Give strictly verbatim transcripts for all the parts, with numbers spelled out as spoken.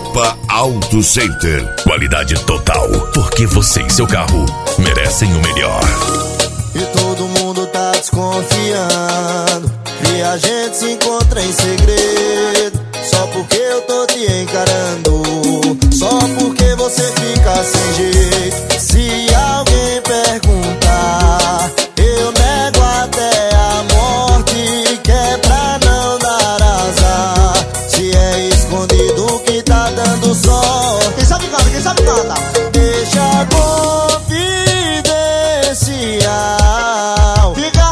Cepa Auto Center. Qualidade total, porque você e seu carro merecem o melhor. E todo mundo tá desconfiando que a gente se encontra em segredo, só porque eu tô te encarando, só porque você fica sem jeito. Se alguém perguntar, eu nego até a morte, que é pra não dar azar. Se é escondido que tá dando sorte, quem sabe canta, quem sabe canta. Deixa confidencial. Fica,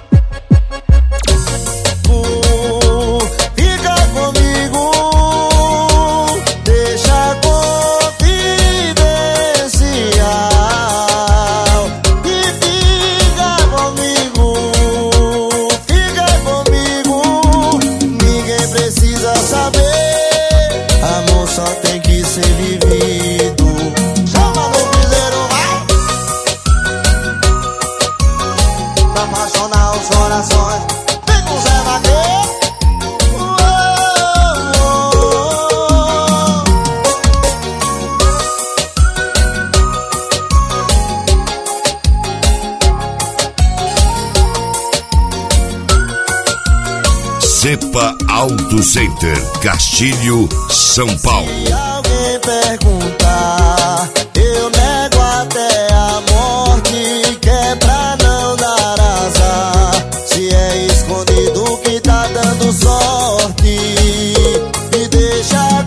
Uh, Fica comigo. Deixa confidencial. E fica comigo. Fica comigo. Ninguém precisa saber. Amor só tem que ser vivido. chama no piseiro, vai. Pra apaixonar os corações, vem com Zé Vaqueiro. Cepa Auto Center, Castilho, São Paulo. Se alguém perguntar, eu nego até a morte, que é pra não dar azar. Se é escondido que tá dando sorte, e deixa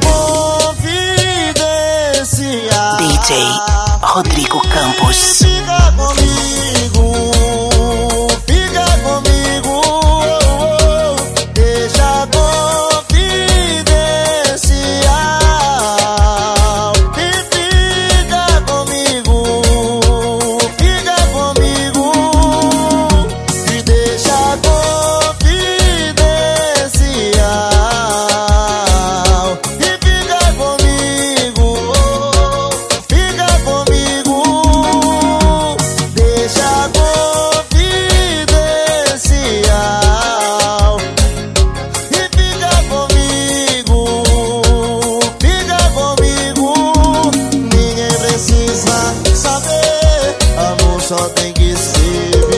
confidencial. D J Rodrigo Campos. Fica comigo, fica comigo. Deixa confidencial. E fica comigo, fica comigo. E deixa confidencial. E fica comigo, fica comigo. Deixa confidencial. E fica comigo, fica comigo. Ninguém precisa saber. Amor só tem que ser